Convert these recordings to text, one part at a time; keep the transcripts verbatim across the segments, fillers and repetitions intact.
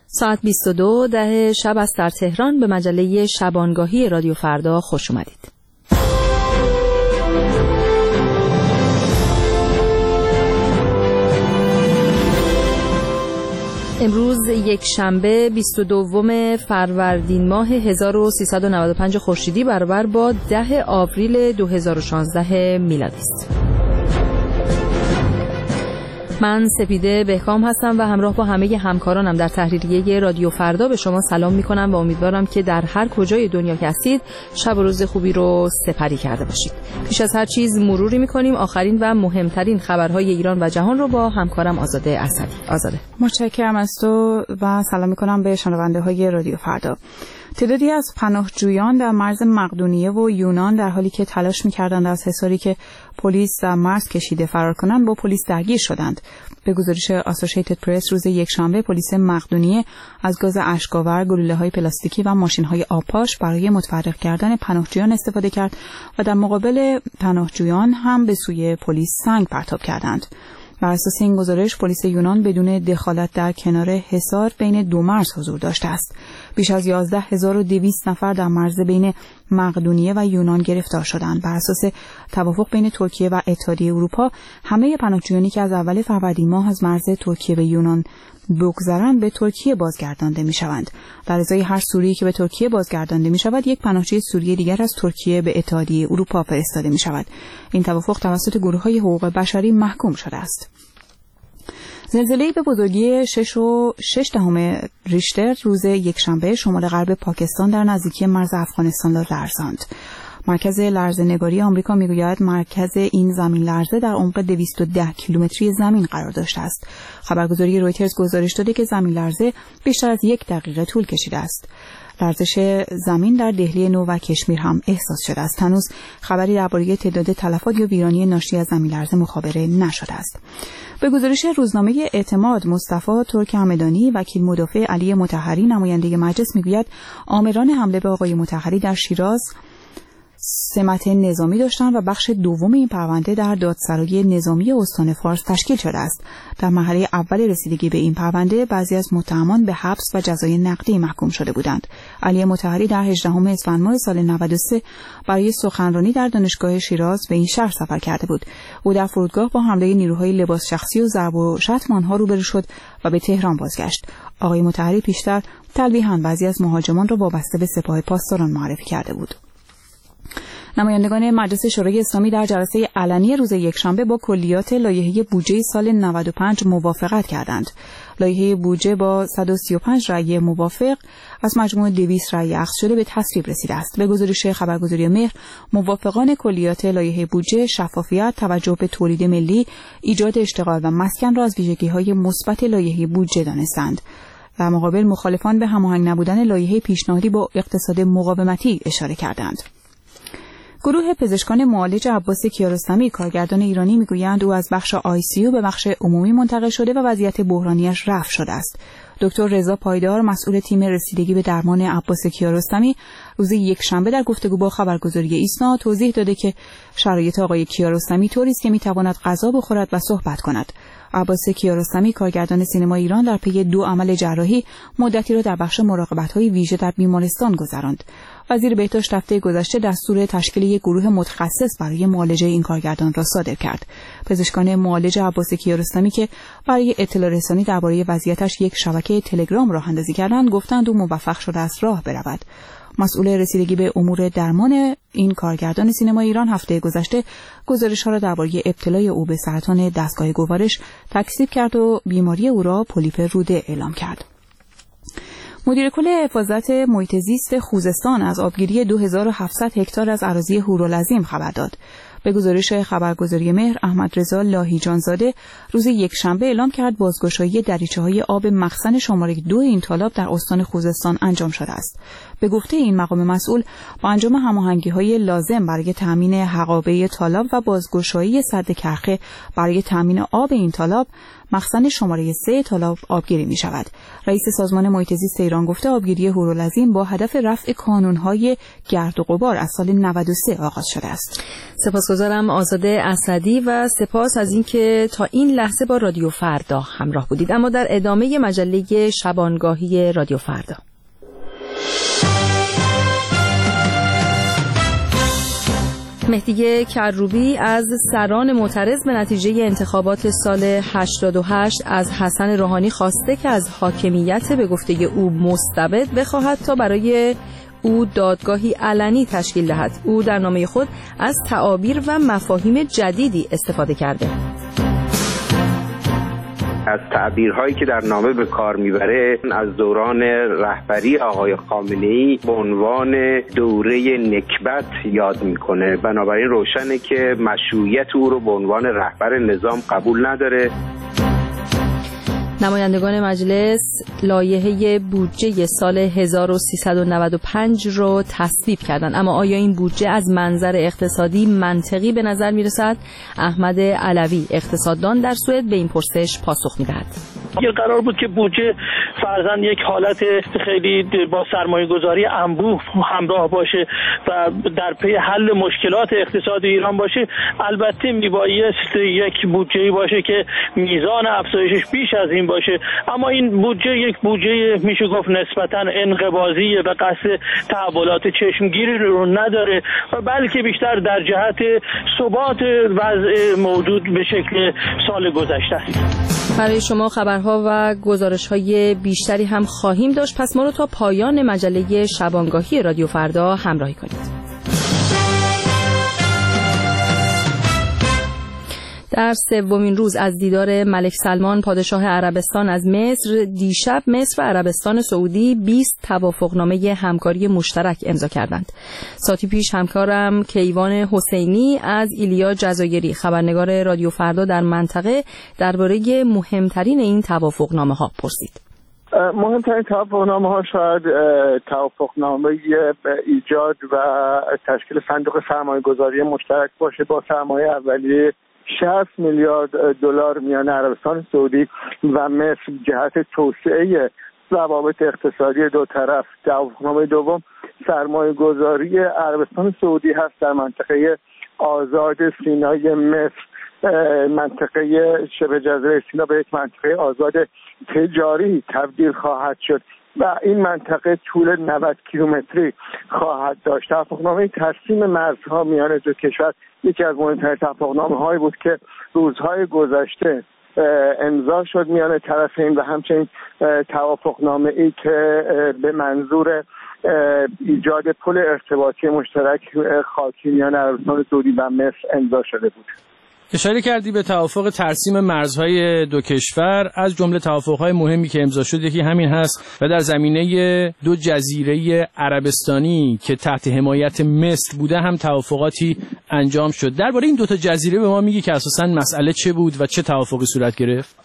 ساعت بیست و دو ده شب است در تهران. به مجله شبانگاهی رادیو فردا خوش اومدید. امروز یک شنبه بیست و دوم فروردین ماه هزار و سیصد و نود و پنج خورشیدی برابر با ده آوریل دو هزار و شانزده میلادی است. من سپیده بهکام هستم و همراه با همه همکارانم در تحریریه رادیو فردا به شما سلام می کنم و امیدوارم که در هر کجای دنیا که هستید شب و روز خوبی رو سپری کرده باشید. پیش از هر چیز مروری می کنیم آخرین و مهمترین خبرهای ایران و جهان رو با همکارم آزاده اسدی. آزاده، متشکرم از تو و سلام می کنم به شنونده های رادیو فردا. تعدادی از پناهجویان در مرز مقدونیه و یونان در حالی که تلاش می‌کردند از حصاری که پلیس در مرز کشیده فرار کنند با پلیس درگیر شدند. به گزارش آسوشیتد پرس روز یکشنبه پلیس مقدونیه از گاز اشک‌آور، گلوله‌های پلاستیکی و ماشین‌های آبپاش برای متفرق کردن پناهجویان استفاده کرد و در مقابل پناهجویان هم به سوی پلیس سنگ پرتاب کردند. بر اساس این گزارش پلیس یونان بدون دخالت در کنار حصار بین دو مرز حضور داشته است. بیش از یازده هزار و دویست نفر در مرز بین مقدونیه و یونان گرفتار شدند. بر اساس توافق بین ترکیه و اتحادیه اروپا همه پناهجویانی که از اول فروردین ماه از مرز ترکیه به یونان بگذرند به ترکیه بازگردانده می‌شوند. در ازای هر سوریه‌ای که به ترکیه بازگردانده می‌شود یک پناهجوی سوریه دیگر از ترکیه به اتحادیه اروپا فرستاده می‌شود. این توافق توسط گروه‌های حقوق بشری محکوم شده است. زلزله‌ای به بزرگی شش و شش دهم ریشتر روز یکشنبه شمال غرب پاکستان در نزدیکی مرز افغانستان را لرزاند. مرکز لرزه‌نگاری آمریکا میگوید مرکز این زمین لرزه در عمق دویست و ده کیلومتری زمین قرار داشته است. خبرگزاری رویترز گزارش داده که زمین لرزه بیشتر از یک دقیقه طول کشیده است. لرزش زمین در دهلی نو و کشمیر هم احساس شده است. هنوز خبری درباره تعداد تلفات یا ویرانی ناشی از زمین لرزه مخابره نشده است. به گزارش روزنامه اعتماد مصطفی ترک همدانی وکیل مدافع علی مطهری نماینده مجلس میگوید آمران حمله به آقای مطهری در شیراز سمت نظامی داشتند و بخش دوم این پرونده در دادسرای نظامی استان فارس تشکیل شده است. در مرحله اول رسیدگی به این پرونده بعضی از متهمان به حبس و جزای نقدی محکوم شده بودند. علی مطهری در هجدهم اسفند ماه سال نود و سه برای سخنرانی در دانشگاه شیراز به این شهر سفر کرده بود. او در فرودگاه با حمله نیروهای لباس شخصی و ضرب و شتم آنها روبرو شد و به تهران بازگشت. آقای مطهری پیشتر تلویحاً بعضی از مهاجمان را وابسته به سپاه پاسداران معرفی کرده بود. نمایندگان مجلس شورای اسلامی در جلسه علنی روز یکشنبه با کلیات لایحه بودجه سال نود و پنج موافقت کردند. لایحه بودجه با صد و سی و پنج رأی موافق از مجموع دویست رأی اخذ شده به تصویب رسیده است. به گزارش خبرگزاری مهر، موافقان کلیات لایحه بودجه شفافیت، توجه به تولید ملی، ایجاد اشتغال و مسکن را از ویژگی‌های مثبت لایحه بودجه دانستند. در مقابل مخالفان به هماهنگ نبودن لایحه پیشنهادی با اقتصاد مقاومتی اشاره کردند. گروه پزشکان معالج عباس کیارستمی کارگردان ایرانی میگویند او از بخش آی سی یو به بخش عمومی منتقل شده و وضعیت بحرانیش رفع شده است. دکتر رضا پایدار مسئول تیم رسیدگی به درمان عباس کیارستمی روز یکشنبه در گفتگو با خبرگزاری ایسنا توضیح داده که شرایط آقای کیارستمی طوری است که میتواند غذا بخورد و صحبت کند. عباس کیارستمی کارگردان سینما ایران در پی دو عمل جراحی مدتی را در بخش مراقبت‌های ویژه در بیمارستان گذراند. وزیر بهداشت هفته گذشته دستور تشکیل یک گروه متخصص برای معالجه این کارگردان را صادر کرد. پزشکان معالج عباس کیارستمی که برای اطلاع رسانی درباره وضعیتش یک شبکه تلگرام راه اندازی کردند گفتند او موفق شده است راه برود. مسئول رسیدگی به امور درمان این کارگردان سینما ایران هفته گذشته گزارش‌ها را درباره ابتلای او به سرطان دستگاه گوارش تکذیب کرد و بیماری او را پولیپ روده اعلام کرد. مدیر کل حفاظت محیط زیست خوزستان از آبگیری دو هزار و هفتصد هکتار از اراضی هورالعظیم خبر داد. به گزارش خبرگزاری مهر، احمد رضا لاهیجانزاده روز یکشنبه اعلام کرد بازگشایی دریچه‌های آب مخزن شماره دو این تالاب در استان خوزستان انجام شده است. به گفته این مقام مسئول، با انجام هماهنگی‌های لازم برای تامین حقابه تالاب و بازگشایی سد کرخه برای تامین آب این تالاب، مخزن شماره سه تالاب آبگیری می شود. رئیس سازمان محیط زیست ایران گفته آبگیری هورالعظیم با هدف رفع کانونهای گرد و غبار از سال نود و سه آغاز شده است. سپاسگزارم آزاده اسدی و سپاس از اینکه تا این لحظه با رادیو فردا همراه بودید. اما در ادامه مجله شبانگاهی رادیو فردا، مهدی کروبی از سران معترض به نتیجه انتخابات سال هشتاد و هشت از حسن روحانی خواسته که از حاکمیت به گفته او مستبد بخواهد تا برای او دادگاهی علنی تشکیل دهد. او در نامه خود از تعابیر و مفاهیم جدیدی استفاده کرده. از تعبیرهایی که در نامه به کار میبره از دوران رهبری آقای خامنه‌ای به عنوان دوره نکبت یاد میکنه. بنابراین روشنه که مشروعیت او رو به عنوان رهبر نظام قبول نداره. نمایندگان مجلس لایحه بودجه سال هزار و سیصد و نود و پنج رو تصویب کردند، اما آیا این بودجه از منظر اقتصادی منطقی به نظر میرسد؟ احمد علوی اقتصاددان در سوئد به این پرسش پاسخ میدهد. یه قرار بود که بودجه فرضاً یک حالت خیلی با سرمایه‌گذاری انبوه همراه باشه و در پی حل مشکلات اقتصاد ایران باشه. البته میبایست یک بودجه‌ای باشه که میزان افزایشش بیش از این باشه، اما این بودجه یک بودجه میشه گفت نسبتاً انقباضیه و قصد تحولات چشمگیری رو نداره و بلکه بیشتر در جهت ثبات وضع موجود به شکل سال گذشته است. برای شما خبرها و گزارش‌های بیشتری هم خواهیم داشت، پس ما رو تا پایان مجله شبانگاهی رادیو فردا همراهی کنید. در سومین روز از دیدار ملک سلمان پادشاه عربستان از مصر، دیشب مصر و عربستان سعودی بیست توافقنامه همکاری مشترک امضا کردند. ساعتی پیش همکارم کیوان حسینی از ایلیا جزایری خبرنگار رادیو فردا در منطقه درباره مهمترین این توافقنامه ها پرسید. مهمترین توافقنامه ها شاید توافقنامه ایجاد و تشکیل صندوق سرمایه گذاری مشترک باشه با سرمایه اولیه شصت میلیارد دلار میان عربستان سعودی و مصر جهت توسعه روابط اقتصادی دو طرف. توافقنامه دوم سرمایه گذاری عربستان سعودی هست در منطقه آزاد سینای مصر. منطقه شبه جزیره سینا به یک منطقه آزاد تجاری تبدیل خواهد شد و این منطقه طول نود کیلومتری خواهد داشت. توافقنامه ترسیم مرزها میان دو کشور یکی از مهمترین توافقنامه‌هایی بود که روزهای گذشته امضا شد میان طرفین و همچنین توافقنامه‌ای که به منظور ایجاد پل ارتباطی مشترک خاکی میان عربستان سعودی و مصر امضا شده بود. اشاره کردی به توافق ترسیم مرزهای دو کشور. از جمله توافقهای مهمی که امضا شد یکی همین هست و در زمینه دو جزیره عربستانی که تحت حمایت مصر بوده هم توافقاتی انجام شد. درباره این دو تا جزیره به ما میگی که اساساً مسئله چه بود و چه توافقی صورت گرفت؟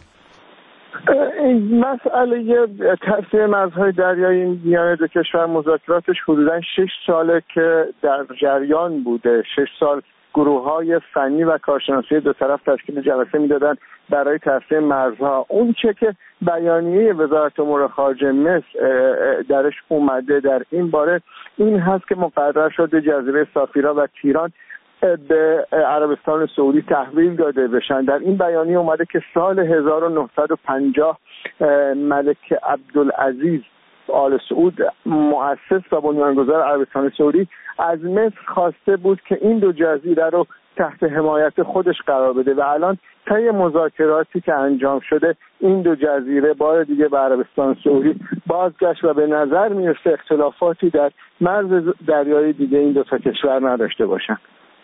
این مسئله ترسیم مرزهای دریایی میان دو کشور مذاکراتش حدوداً شش ساله که در جریان بوده. شش سال گروه‌های فنی و کارشناسی دو طرف تشکیل جلسه می‌دادن برای ترسیم مرزها. اون چه که بیانیه وزارت امور خارجه مصر درش اومده در این باره این هست که مقرر شده جزیره سافیرا و تیران به عربستان سعودی تحویل داده بشن. در این بیانیه اومده که سال هزار و نهصد و پنجاه ملک عبدالعزیز آل سعود مؤسس و بنیانگذار عربستان سعودی از مصر خواسته بود که این دو جزیره رو تحت حمایت خودش قرار بده و الان طی مذاکراتی که انجام شده این دو جزیره بار دیگه به عربستان سعودی بازگشت و به نظر میرسه اختلافاتی در مرز دریایی دیگه این دو تا کشور نداشته باشن.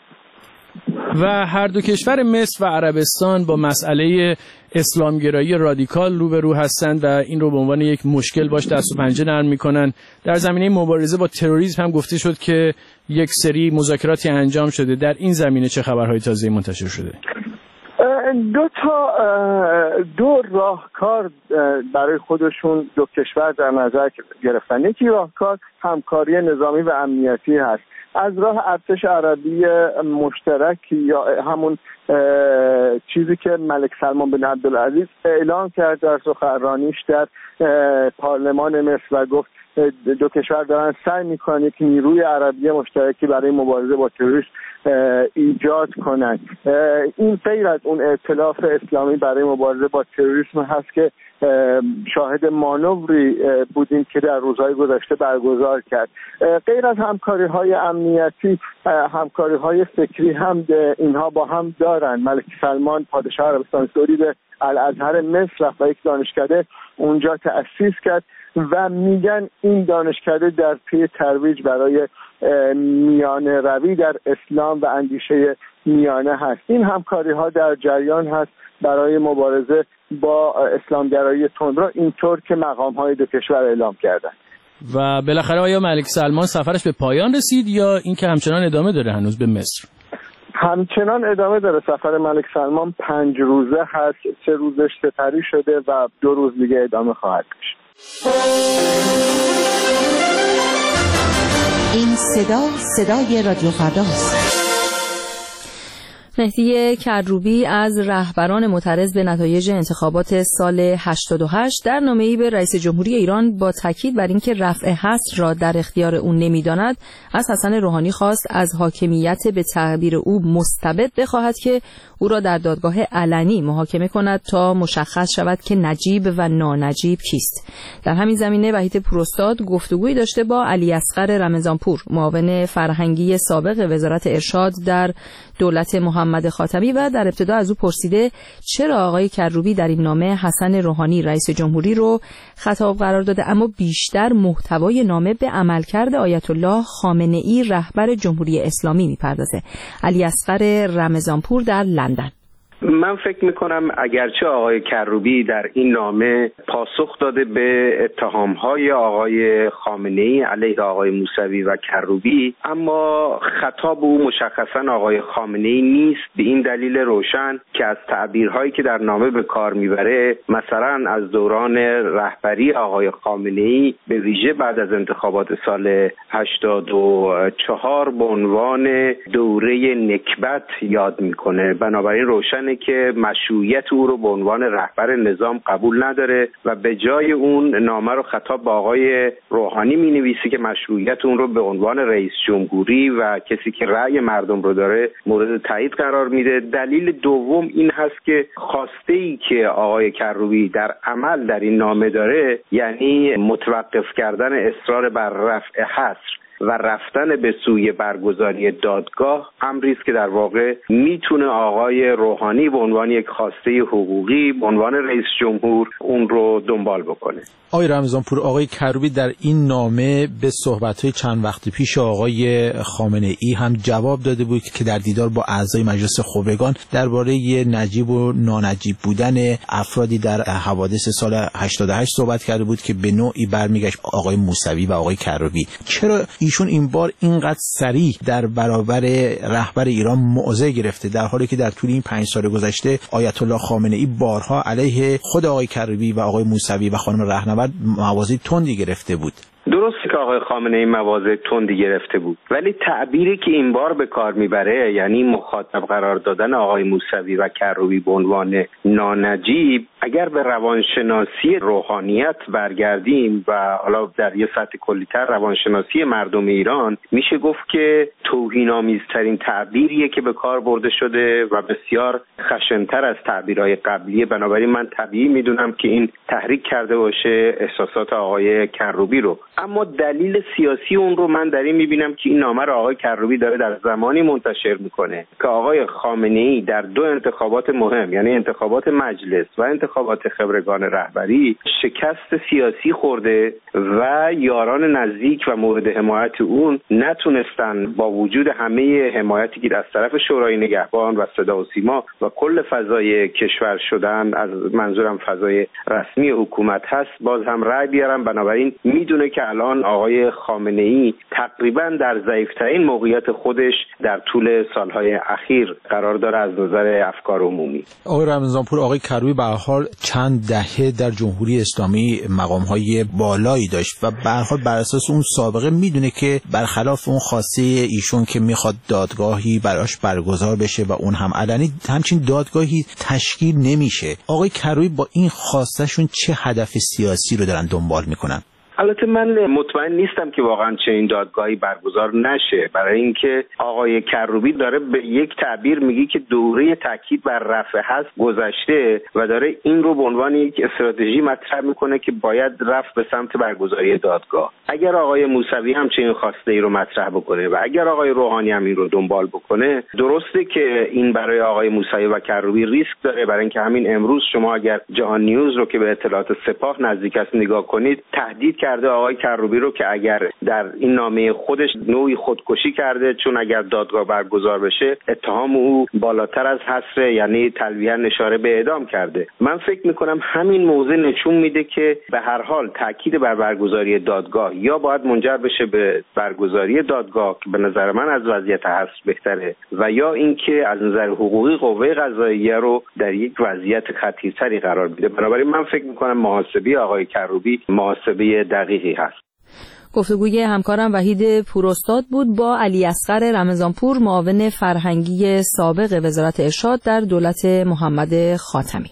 و هر دو کشور مصر و عربستان با مسئله اسلامگرایی رادیکال روبرو هستند و این رو به عنوان یک مشکل باش دست و پنجه نرم میکنن. در زمینه مبارزه با تروریسم هم گفته شد که یک سری مذاکراتی انجام شده. در این زمینه چه خبرهای تازه‌ای منتشر شده؟ دو تا دو راهکار برای خودشون دو کشور در نظر گرفتن. یکی راهکار همکاری نظامی و امنیتی هست از راه ارتش عربی مشترک یا همون چیزی که ملک سلمان بن عبدالعزیز اعلام کرد در سخنرانیش در پارلمان مصر و گفت دو کشور دارن سعی میکنن یک نیروی عربی مشترکی برای مبارزه با تروریسم ایجاد کنند. این غیر از اون ائتلاف اسلامی برای مبارزه با تروریسم هست که شاهد مانوری بودیم که در روزهای گذشته برگزار کرد. غیر از همکاری‌های امنیتی، همکاری‌های فکری هم اینها با هم دارن. ملک سلمان پادشاه عربستان سعودی به الازهر مصر رفت و یک دانشکده اونجا تأسیس کرد و میگن این دانشکده در پی ترویج برای میانه روی در اسلام و اندیشه میانه هست. این همکاری ها در جریان هست برای مبارزه با اسلامگرایی تندرو، اینطور که مقام های دو کشور اعلام کردند. و بالاخره آیا ملک سلمان سفرش به پایان رسید یا اینکه همچنان ادامه داره هنوز به مصر؟ همچنان ادامه داره. سفر ملک سلمان پنج روزه هست، سه روزش سپری شده و دو روز دیگه ادامه خواهد داشت. این صدا صدای رادیو فرداست. مهدی کروبی از رهبران معترض به نتایج انتخابات سال هشتاد و هشت در نامه‌ای به رئیس جمهوری ایران با تاکید بر اینکه رفع حصر را در اختیار او نمی‌داند، از حسن روحانی خواست از حاکمیت به تعبیر او مستبد بخواهد که او را در دادگاه علنی محاکمه کند تا مشخص شود که نجیب و نانجیب کیست. در همین زمینه وحید پوراستاد گفتگویی داشته با علی اصغر رمضانپور، معاون فرهنگی سابق وزارت ارشاد در دولت محمد خاتمی، و در ابتدا از او پرسیده چرا آقای کروبی در این نامه حسن روحانی رئیس جمهوری رو خطاب قرار داده، اما بیشتر محتوای نامه به عملکرد آیت الله خامنه ای رهبر جمهوری اسلامی میپردازه. علی اصغر رمضانپور در لندن. من فکر میکنم اگرچه آقای کروبی در این نامه پاسخ داده به اتهامهای آقای خامنه‌ای علیه آقای موسوی و کروبی، اما خطاب او مشخصا آقای خامنه‌ای نیست، به این دلیل روشن که از تعبیرهایی که در نامه به کار میبره، مثلا از دوران رهبری آقای خامنه‌ای به ویژه بعد از انتخابات سال هشتاد و چهار به عنوان دوره نکبت یاد میکنه. بنابراین روشن که مشروعیت او رو به عنوان رهبر نظام قبول نداره و به جای اون نامه رو خطاب به آقای روحانی می‌نویسه که مشروعیت اون رو به عنوان رئیس جمهوری و کسی که رأی مردم رو داره مورد تایید قرار میده. دلیل دوم این هست که خواسته‌ای که آقای کروبی در عمل در این نامه داره، یعنی متوقف کردن اصرار بر رفع حصر و رفتن به سوی برگزاری دادگاه، امری است که در واقع میتونه آقای روحانی به عنوان یک خواسته حقوقی به عنوان رئیس جمهور اون رو دنبال بکنه. آقای رمضانپور، آقای کروبی در این نامه به صحبت‌های چند وقت پیش آقای خامنه ای هم جواب داده بود که در دیدار با اعضای مجلس خبرگان درباره نجیب و نانجیب بودن افرادی در حوادث سال هشتاد و هشت صحبت کرده بود که به نوعی برمیگشت آقای موسوی و آقای کروبی. چرا ایشون این بار اینقدر صریح در برابر رهبر ایران موضع گرفته، در حالی که در طول این پنج سال گذشته آیت الله خامنه ای بارها علیه خود آقای کروبی و آقای موسوی و خانم رهنورد مواضع تندی گرفته بود؟ درسته که آقای خامنه ای مواضع تندی گرفته بود، ولی تعبیری که این بار به کار میبره، یعنی مخاطب قرار دادن آقای موسوی و کروبی به عنوان نانجیب، اگر به روانشناسی روحانیت برگردیم و حالا در یه سطح کلی‌تر روانشناسی مردم ایران، میشه گفت که توهین‌آمیزترین تعبیریه که به کار برده شده و بسیار خشن‌تر از تعبیرهای قبلیه. بنابراین من طبیعی میدونم که این تحریک کرده باشه احساسات آقای کروبی رو. اما دلیل سیاسی اون رو من در این میبینم که این نامه رو آقای کروبی داره در زمانی منتشر میکنه که آقای خامنه‌ای در دو انتخابات مهم، یعنی انتخابات مجلس و انتخابات خبرگان رهبری، شکست سیاسی خورده و یاران نزدیک و مورد حمایت اون نتونستن با وجود همه حمایتی که از طرف شورای نگهبان و صدا و سیما و کل فضای کشور شدن، از منظورم فضای رسمی حکومت هست، باز هم رأی بیارن. بنابراین میدونه که که الان آقای خامنه‌ای تقریبا در ضعیف‌ترین موقعیت خودش در طول سالهای اخیر قرار داره از نظر افکار عمومی. آقای رمضانپور، آقای کروبی به هر حال چند دهه در جمهوری اسلامی مقام‌های بالایی داشت و به هر حال بر اساس اون سابقه میدونه که برخلاف اون خواسته ایشون که میخواد دادگاهی براش برگزار بشه و اون هم علنی، همچین دادگاهی تشکیل نمیشه. آقای کروبی با این خواستشون چه هدف سیاسی رو دارن دنبال میکنن؟ البته من مطمئن نیستم که واقعا چنین دادگاهی برگزار نشه، برای اینکه آقای کروبی داره به یک تعبیر میگه که دوره تاکید بر رفع حظ گذشته و داره این رو به عنوان یک استراتژی مطرح میکنه که باید رفت به سمت برگزاری دادگاه. اگر آقای موسوی هم چنین خواسته ای رو مطرح بکنه و اگر آقای روحانی هم این رو دنبال بکنه، درسته که این برای آقای موسوی و کروبی ریسک داره، برای اینکه همین امروز شما اگر جهان نیوز رو که به اطلاعات سپاه نزدیک است نگاه کنید، تهدید کرده آقای کروبی رو که اگر در این نامه خودش نوعی خودکشی کرده، چون اگر دادگاه برگزار بشه اتهام او بالاتر از حصر، یعنی تلویحا اشاره به اعدام کرده. من فکر میکنم همین موضوع نشون میده که به هر حال تاکید بر برگزاری دادگاه یا باید منجر بشه به برگزاری دادگاه که به نظر من از وضعیت حصر بهتره، و یا اینکه از نظر حقوقی قوه قضاییه رو در یک وضعیت خطیرتری قرار میده. بنابراین من فکر میکنم محاسبه آقای کروبی محاسبه دقیقی هست. گفتگوی همکارم وحید پوراستاد بود با علی اصغر رمضانپور، معاون فرهنگی سابق وزارت ارشاد در دولت محمد خاتمی.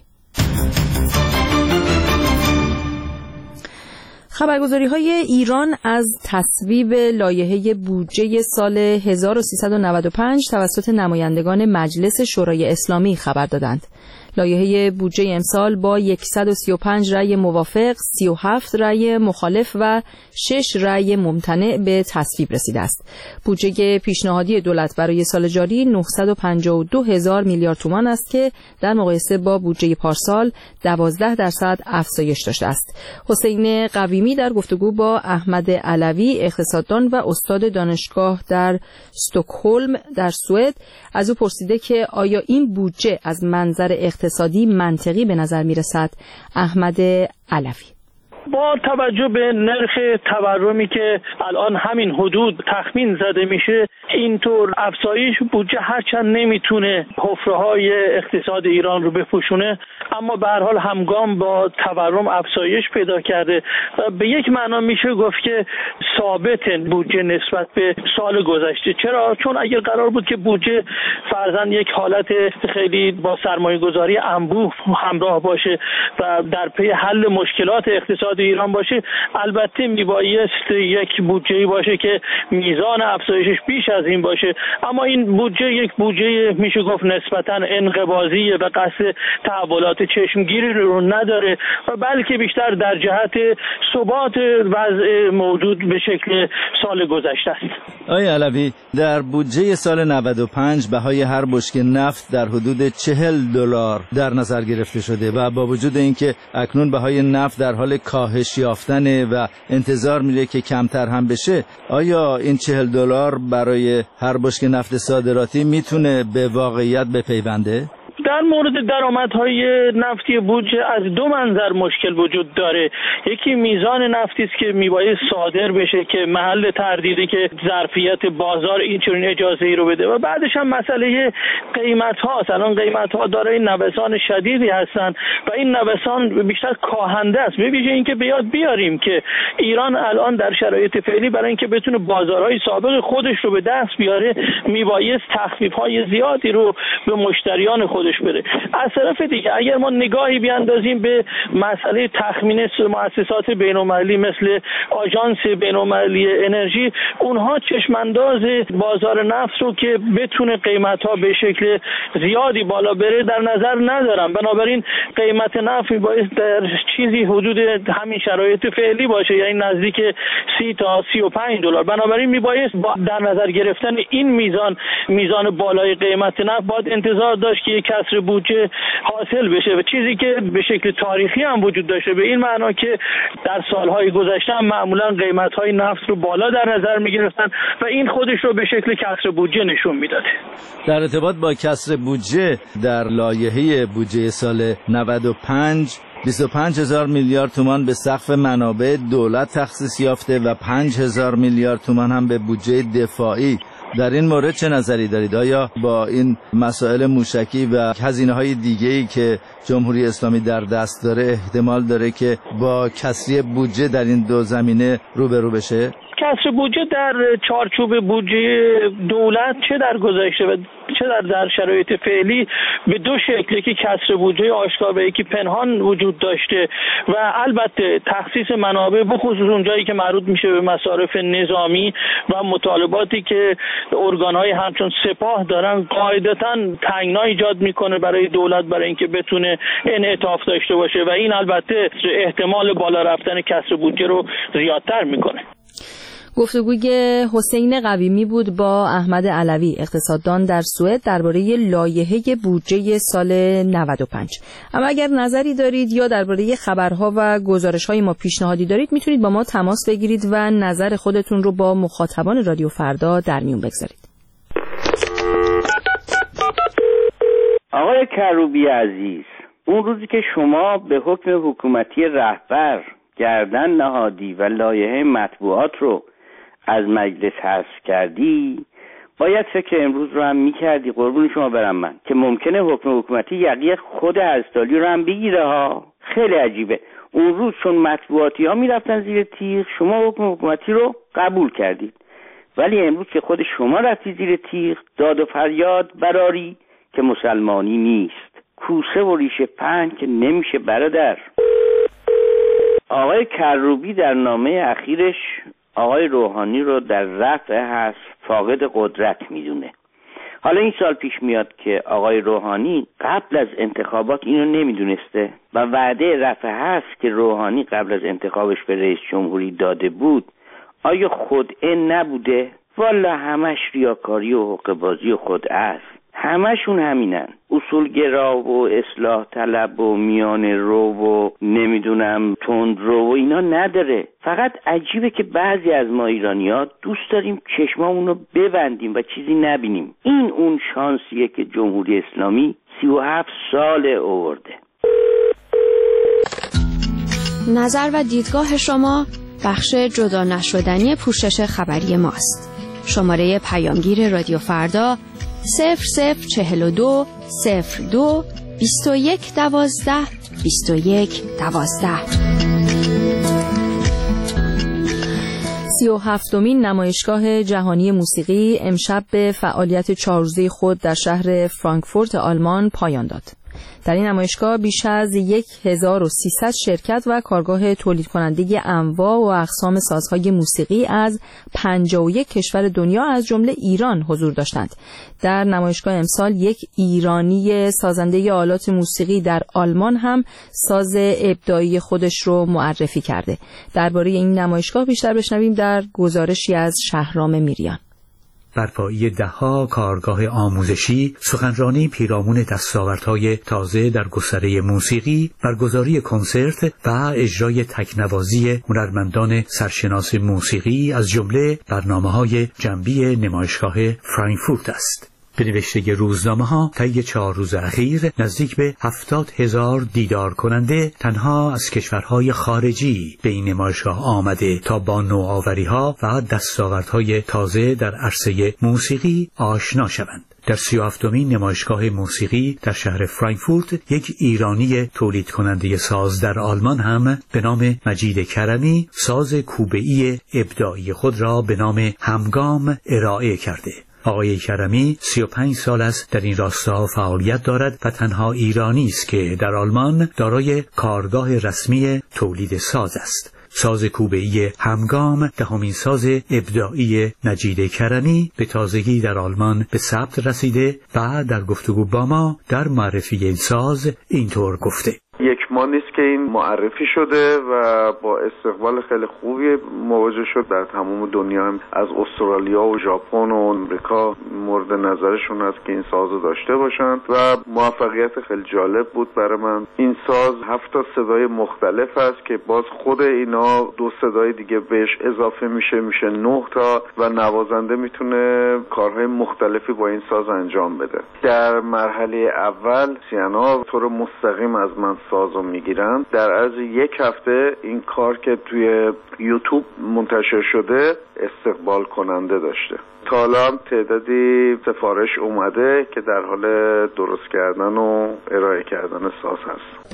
خبرگزاری‌های ایران از تصویب لایحه بودجه سال هزار و سیصد و نود و پنج توسط نمایندگان مجلس شورای اسلامی خبر دادند. لایحه بودجه امسال با صد و سی و پنج رأی موافق، سی و هفت رأی مخالف و شش رأی ممتنع به تصویب رسیده است. بودجه پیشنهادی دولت برای سال جاری نهصد و پنجاه و دو هزار میلیارد تومان است که در مقایسه با بودجه پارسال دوازده درصد افزایش داشته است. حسین قویمی در گفتگو با احمد علوی، اقتصاددان و استاد دانشگاه در استکهلم در سوئد، از او پرسیده که آیا این بودجه از منظر اقتصادی منطقی به نظر میرسد. احمد علوی: با توجه به نرخ تورمی که الان همین حدود تخمین زده میشه، اینطور افزایش بودجه هرچند نمیتونه حفره‌های اقتصاد ایران رو بپوشونه، اما به هر حال همگام با تورم افزایش پیدا کرده. به یک معنا میشه گفت که ثابت بودجه نسبت به سال گذشته. چرا؟ چون اگر قرار بود که بودجه فرضاً یک حالت خیلی با سرمایه‌گذاری انبوه همراه باشه و در پی حل مشکلات اقتصاد ایران باشه، البته میبایست یک بودجه‌ای باشه که میزان افزایشش بیش از این باشه، اما این بودجه یک بودجه میشه گفت نسبتاً انقباضی و قصد تحولات چشمگیری رو نداره و بلکه بیشتر در جهت ثبات وضع موجود به شکل سال گذشته است. آقای علوی، در بودجه سال نود و پنج بهای هر بشکه نفت در حدود چهل دلار در نظر گرفته شده و با وجود اینکه اکنون بهای نفت در حال کاهش یافتنه و انتظار میره که کمتر هم بشه، آیا این چهل دلار برای هر بشکه نفت صادراتی میتونه به واقعیت بپیونده؟ در مورد درآمدهای نفتی بودجه از دو منظر مشکل وجود داره. یکی میزان نفتی است که میبایست صادر بشه که محل تردیده که ظرفیت بازار این چنین اجازه ای رو بده، و بعدش هم مسئله قیمت هاست. الان قیمت ها دارای نوسان شدیدی هستن و این نوسان بیشتر کاهنده است. به ویژه اینکه به یاد بیاریم که ایران الان در شرایط فعلی برای اینکه بتونه بازارهای سابق خودش رو به دست بیاره میبایست تخفیف های زیادی رو به مشتریان خودش بره. از طرف دیگه اگر ما نگاهی بیاندازیم به مسئله تخمین مؤسسات بین‌المللی مثل آژانس بین‌المللی انرژی، اونها چشمانداز بازار نفت رو که بتونه قیمت‌ها به شکل زیادی بالا بره در نظر ندارن. بنابراین قیمت نفت میبایست در چیزی حدود همین شرایط فعلی باشه، یعنی نزدیک سی تا سی و پنج دلار. بنابراین میبایست در نظر گرفتن این میزان میزان بالای قیمت نفت باید انتظار داشت که یک کسر بودجه حاصل بشه و چیزی که به شکل تاریخی هم وجود داشته، به این معنا که در سالهای گذشته هم معمولا قیمت‌های نفت رو بالا در نظر می‌گرفتن و این خودش رو به شکل کسر بودجه نشون میداد. در ارتباط با کسر بودجه در لایحه بودجه سال نود و پنج بیست و پنج هزار میلیارد تومان به سقف منابع دولت تخصیص یافته و پنج هزار میلیارد تومان هم به بودجه دفاعی. در این مورد چه نظری دارید؟ آیا با این مسائل موشکی و هزینه‌های دیگه‌ای که جمهوری اسلامی در دست داره احتمال داره که با کسری بودجه در این دو زمینه روبرو بشه؟ کسر بودجه در چارچوب بودجه دولت چه در گذشته و چه در در شرایط فعلی به دو شکلی که کسر بودجه آشکار و یکی پنهان وجود داشته و البته تخصیص منابع به خصوص اونجایی که مربوط میشه به مصارف نظامی و مطالباتی که ارگان‌های همچون سپاه دارن قاعدتاً تنگنا ایجاد میکنه برای دولت برای اینکه بتونه انعطاف داشته باشه و این البته احتمال بالا رفتن کسر بودجه رو زیادتر میکنه. گفتگوی حسین قویمی بود با احمد علوی اقتصاددان در سوئد درباره لایحه بودجه سال نود و پنج. اما اگر نظری دارید یا درباره خبرها و گزارش‌های ما پیشنهادی دارید میتونید با ما تماس بگیرید و نظر خودتون رو با مخاطبان رادیو فردا در میون بگذارید. آقای کروبی عزیز، اون روزی که شما به حکم حکومتی رهبر گردن نهادی و لایحه مطبوعات رو از مجلس حذف کردی، باید فکر امروز رو هم میکردی قربون شما برم من که ممکنه حکم حکومتی یقی خود هرزتالی رو هم بگیره ها. خیلی عجیبه. اون روز چون مطبوعاتی ها میرفتن زیر تیغ شما حکم حکومتی رو قبول کردید، ولی امروز که خود شما رفتی زیر تیغ داد و فریاد براری که مسلمانی نیست. کوسه و ریشه پهن که نمیشه برادر. آقای کروبی در نامه اخیرش آقای روحانی رو در رفع حذف فاقد قدرت میدونه. حالا این سال پیش میاد که آقای روحانی قبل از انتخابات اینو نمیدونسته و وعده رفع حذف که روحانی قبل از انتخابش به رئیس جمهوری داده بود آیا خودعه نبوده؟ والا همش ریاکاری و حقه‌بازی و خودعه است. همشون همینن، اصولگرا و اصلاح طلب و میان رو و نمیدونم تند رو و اینا نداره. فقط عجیبه که بعضی از ما ایرانی‌ها دوست داریم چشمامونو ببندیم و چیزی نبینیم. این اون شانسیه که جمهوری اسلامی سی و هفت ساله آورده. نظر و دیدگاه شما بخش جدا نشدنی پوشش خبری ماست. شماره پیامگیر رادیو فردا صفر صفر چهل و دو صفر دو بیست و یک دوازده بیست و یک دوازده. سی و هفتمین نمایشگاه جهانی موسیقی امشب به فعالیت چهار روزه خود در شهر فرانکفورت آلمان پایان داد. در این نمایشگاه بیش از هزار و سیصد شرکت و کارگاه تولید کننده انواع و اقسام سازهای موسیقی از پنجاه و یک کشور دنیا از جمله ایران حضور داشتند. در نمایشگاه امسال یک ایرانی سازنده آلات موسیقی در آلمان هم ساز ابداعی خودش رو معرفی کرده. درباره این نمایشگاه بیشتر بشنویم در گزارشی از شهرام میریان. برپایی ده‌ها کارگاه آموزشی، سخنرانی پیرامون دستاوردهای تازه در گستره موسیقی، برگزاری کنسرت و اجرای تکنوازی هنرمندان سرشناس موسیقی از جمله برنامه‌های جنبی نمایشگاه فرانکفورت است. به نوشته روزنامه‌ها طی چهار روز اخیر نزدیک به هفتاد هزار دیدار کننده تنها از کشورهای خارجی به این نمایشگاه آمده تا با نوآوری‌ها و دستاوردهای تازه در عرصه موسیقی آشنا شوند. در سی و هفتمین نمایشگاه موسیقی در شهر فرانکفورت یک ایرانی تولید کننده ساز در آلمان هم به نام مجید کرمی ساز کوبه‌ای ابداعی خود را به نام همگام ارائه کرده. آقای کرمی سی و پنج سال است در این راستا فعالیت دارد و تنها ایرانی است که در آلمان دارای کارگاه رسمی تولید ساز است. ساز کوبه‌ای همگام دهمین ساز ابداعی مجید کرمی به تازگی در آلمان به ثبت رسیده و در گفتگو با ما در معرفی این ساز اینطور گفته: یک ماه نیست که این معرفی شده و با استقبال خیلی خوبی مواجه شد. در تمام دنیا هم از استرالیا و ژاپن و آمریکا مورد نظرشون است که این سازو داشته باشند و موفقیت خیلی جالب بود برای من. این ساز هفت تا صدای مختلف است که باز خود اینا دو صدای دیگه بهش اضافه میشه میشه نه تا و نوازنده میتونه کارهای مختلفی با این ساز انجام بده. در مرحله اول سینا طور مستقیم از من ساز رو میگیرن. در عرض یک هفته این کار که توی یوتیوب منتشر شده استقبال کننده داشته. تا حالا هم تعدادی سفارش اومده که در حال درست کردن و ارائه کردن ساز هست.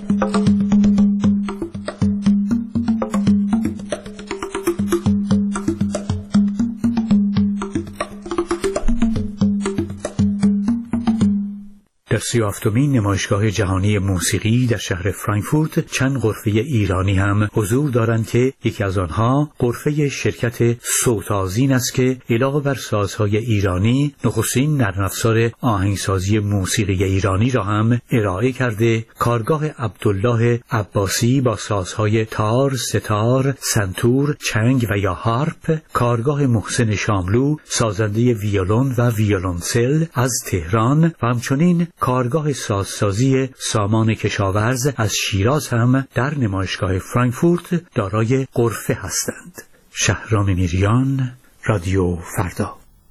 در سی و هفتمین نمایشگاه جهانی موسیقی در شهر فرانکفورت چند غرفه ایرانی هم حضور دارند که یکی از آنها غرفه شرکت صوت‌آذین است که علاوه بر سازهای ایرانی نخستین نرم افزار آهنگسازی موسیقی ایرانی را هم ارائه کرده. کارگاه عبدالله عباسی با سازهای تار، ستار، سنتور، چنگ و یا هارپ، کارگاه محسن شاملو سازنده ویولون و ویولنسل از تهران و همچنین کارگاه سازسازی سامان کشاورز از شیراز هم در نمایشگاه فرانکفورت دارای غرفه هستند. شهرام میریان، رادیو فردا.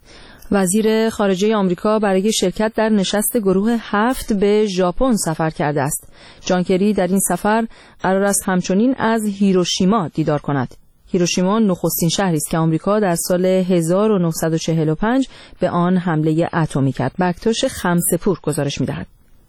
وزیر خارجه آمریکا برای شرکت در نشست گروه هفت به ژاپن سفر کرده است. جان کری در این سفر قرار است همچنین از هیروشیما دیدار کند. هیروشیما نخستین شهری است که آمریکا در سال هزار و نهصد و چهل و پنج به آن حمله اتمی کرد. بکتوش خمسه‌پور گزارش می‌دهد.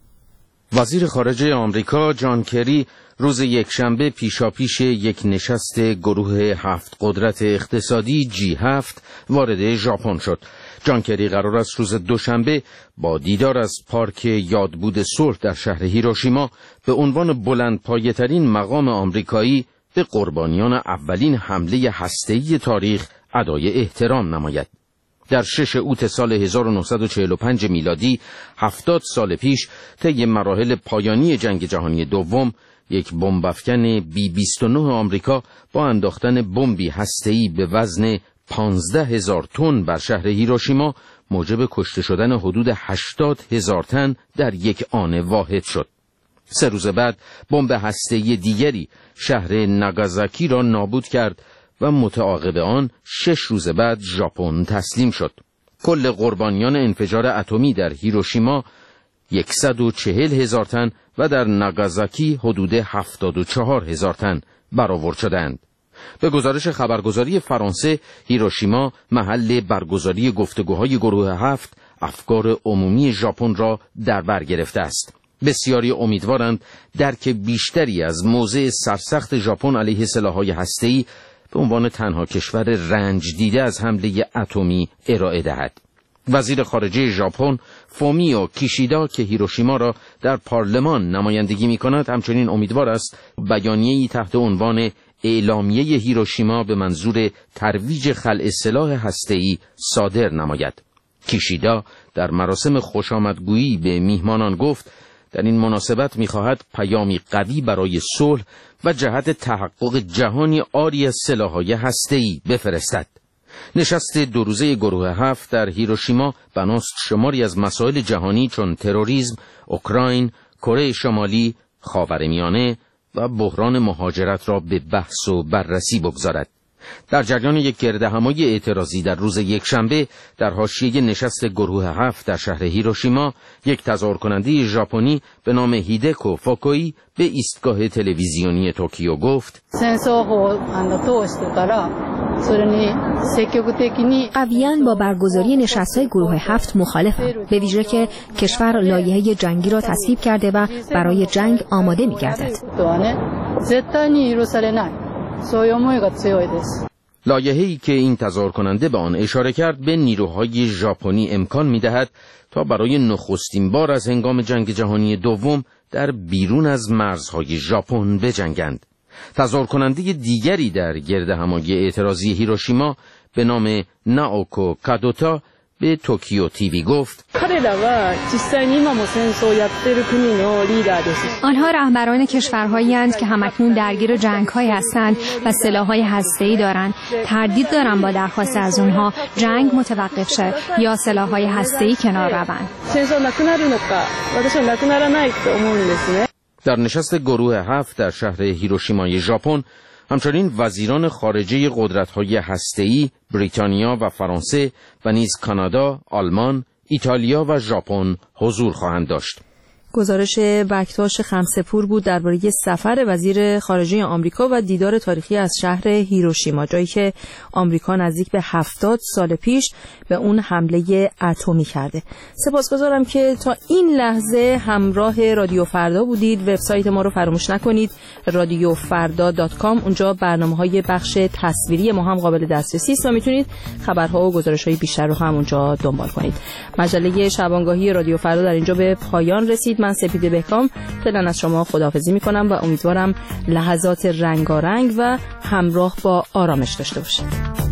وزیر خارجه آمریکا جان کری روز یکشنبه پیشاپیش یک نشست گروه هفت قدرت اقتصادی جی هفت وارد ژاپن شد. جان کری قرار است روز دوشنبه با دیدار از پارک یادبود صلح در شهر هیروشیما به عنوان بلندپایه‌ترین مقام آمریکایی به قربانیان اولین حمله هسته‌ای تاریخ ادای احترام نماید. در شش اوت سال هزار و نهصد و چهل و پنج میلادی، هفتاد سال پیش، طی مراحل پایانی جنگ جهانی دوم، یک بمب‌افکن بی بیست و نه آمریکا با انداختن بمبی هسته‌ای به وزن پانزده هزار تن بر شهر هیروشیما موجب کشته شدن حدود هشتاد هزار تن در یک آن واحد شد. سه روز بعد بمب هسته‌ای دیگری شهر ناگازاکی را نابود کرد و متعاقب آن شش روز بعد ژاپن تسلیم شد. کل قربانیان انفجار اتمی در هیروشیما صد و چهل هزار تن و در ناگازاکی حدود هفتاد و چهار هزار تن برآورد شدند. به گزارش خبرگزاری فرانسه، هیروشیما محل برگزاری گفتگوهای گروه هفت افکار عمومی ژاپن را در بر گرفته است. بسیاری امیدوارند درک بیشتری از موضع سرسخت ژاپن علیه سلاح‌های هسته‌ای به عنوان تنها کشور رنج دیده از حمله اتمی ارائه دهد. وزیر خارجه ژاپن فومیو کیشیدا که هیروشیما را در پارلمان نمایندگی می‌کند، همچنین امیدوار است بیانیه‌ای تحت عنوان اعلامیه هیروشیما به منظور ترویج خلع سلاح هسته‌ای صادر نماید. کیشیدا در مراسم خوشامدگویی به میهمانان گفت در این مناسبت می‌خواهد پیامی قوی برای صلح و جهت تحقق جهانی عاری از سلاح‌های هسته‌ای بفرستد. نشست دو روزه گروه هفت در هیروشیما بناست شماری از مسائل جهانی چون تروریسم، اوکراین، کره شمالی، خاورمیانه و بحران مهاجرت را به بحث و بررسی بگذارد. در جریان یک گردهمایی اعتراضی در روز یکشنبه در حاشیه نشست گروه هفت در شهر هیروشیما، یک تظاهر کننده ژاپنی به نام هیدکو فوکوی به ایستگاه تلویزیونی توکیو گفت: قویاً با برگزاری نشست‌های گروه هفت مخالفم، به ویژه که کشور لایحه جنگی را تصویب کرده و برای جنگ آماده می‌گردد. لایحه‌ای که این تظاهر کننده به آن اشاره کرد به نیروهای ژاپنی امکان می‌دهد تا برای نخستین بار از هنگام جنگ جهانی دوم در بیرون از مرزهای ژاپن بجنگند. تظاهر کننده دیگری در گردهمایی اعتراضی هیروشیما به نام ناوکو کادوتا به توکیو تیوی گفت: آنها رهبران کشورهایی اند که همکنون درگیر جنگ‌هایی هستند و سلاح‌های هسته‌ای دارند. تردید دارم با درخواست از آنها جنگ متوقف شد یا سلاح‌های هسته‌ای کنار روند. در نشست گروه هفت در شهر هیروشیمای ژاپن، همچنین وزیران خارجه قدرت‌های هسته‌ای بریتانیا و فرانسه و نیز کانادا، آلمان، ایتالیا و ژاپن حضور خواهند داشت. گزارش بکتاش خمسپور بود درباره سفر وزیر خارجه آمریکا و دیدار تاریخی از شهر هیروشیما، جایی که آمریکا نزدیک به هفتاد سال پیش به اون حمله اتمی کرده. سپاسگزارم که تا این لحظه همراه رادیو فردا بودید. وبسایت ما رو فراموش نکنید، رادیو فردا دات کام. اونجا برنامه‌های بخش تصویری ما هم قابل دسترسی است و میتونید خبرها و گزارش‌های بیشتر رو هم اونجا دنبال کنید. مجله شبانگاهی رادیو فردا در اینجا به پایان رسید. من سپیده بهکام فعلا از شما خداحافظی میکنم و امیدوارم لحظات رنگارنگ و همراه با آرامش داشته باشید.